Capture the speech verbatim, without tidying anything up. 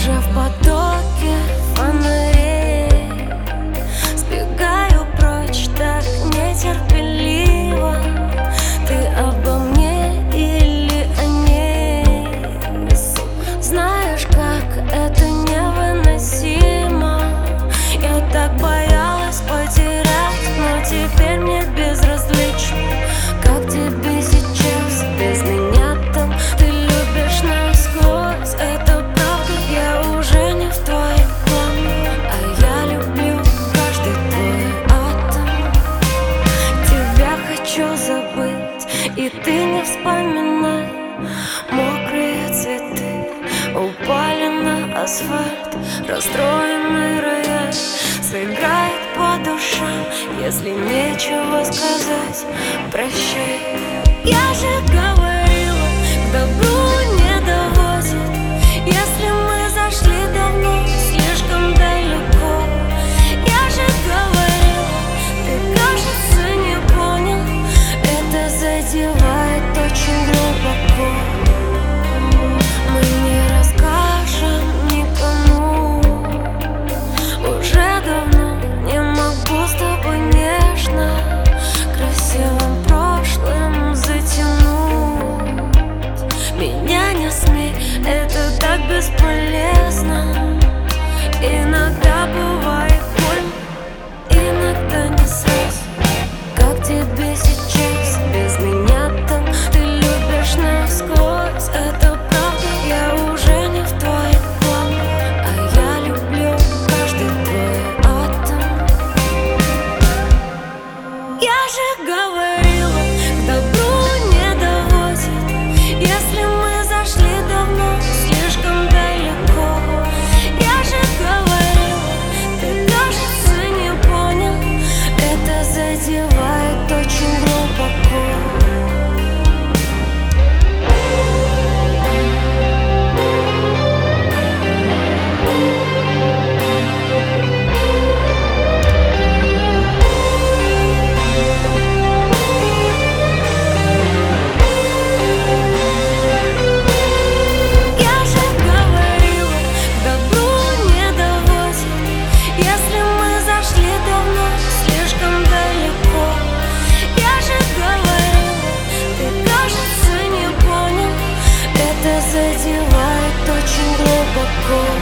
уже в потоке фонарей, сбегаю прочь так нетерпеливо. Ты обо мне или о ней? Знаешь, как это невыносимо. Я так боялась потерять, но теперь мне безразлично. Как тебе сейчас без меня там? Ты любишь насквозь, это правда. Я уже не в твоих планах, а я люблю каждый твой атом. Тебя хочу забыть, и ты не вспоминай. Мокрые цветы упали на асфальт, расстроенный рояль сыграет по душам. Если нечего сказать, прощай. Я же говорила, к добру не доводит. Если мы зашли давно, слишком далеко. Я же говорила, ты, кажется, не понял. Это задевает очень глубоко. Мы не расскажем никому. Уже давно не могу с тобой нежно красивым прошлым затянуть. Меня не смей, это так бесполезно. Иногда бывает больно, иногда не сразу. Как тебе сейчас без меня там? Ты любишь насквозь, это правда. Я уже не в твоих планах, а я люблю каждый твой атом. Я же говорила, к добру не доводит. Если мы зашли давно, слишком далеко. Я же говорила, ты, кажется, не понял. Это задевает очень глубоко. Задевает очень глубоко.